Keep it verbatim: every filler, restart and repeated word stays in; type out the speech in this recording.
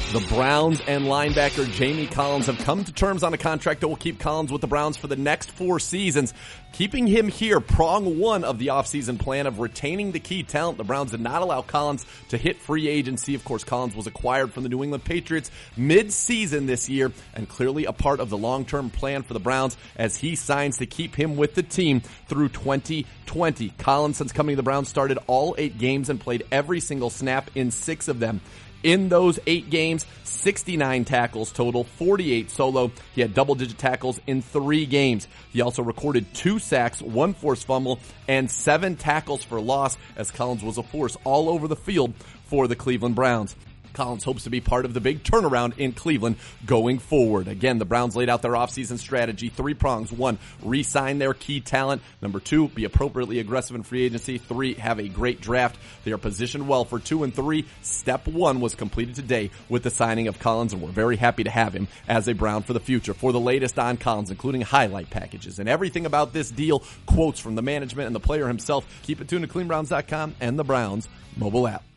The Browns and linebacker Jamie Collins have come to terms on a contract that will keep Collins with the Browns for the next four seasons. Keeping him here, prong one of the offseason plan of retaining the key talent. The Browns did not allow Collins to hit free agency. Of course, Collins was acquired from the New England Patriots mid-season this year and clearly a part of the long-term plan for the Browns as he signs to keep him with the team through twenty twenty. Collins, since coming to the Browns, started all eight games and played every single snap in six of them. In those eight games, sixty-nine tackles total, forty-eight solo. He had double-digit tackles in three games. He also recorded two sacks, one forced fumble, and seven tackles for loss as Collins was a force all over the field for the Cleveland Browns. Collins hopes to be part of the big turnaround in Cleveland going forward. Again, the Browns laid out their offseason strategy, three prongs. One, re-sign their key talent. Number two, be appropriately aggressive in free agency. Three, have a great draft. They are positioned well for two and three. Step one was completed today with the signing of Collins, and we're very happy to have him as a Brown for the future. For the latest on Collins, including highlight packages and everything about this deal, quotes from the management and the player himself, keep it tuned to Cleveland Browns dot com and the Browns mobile app.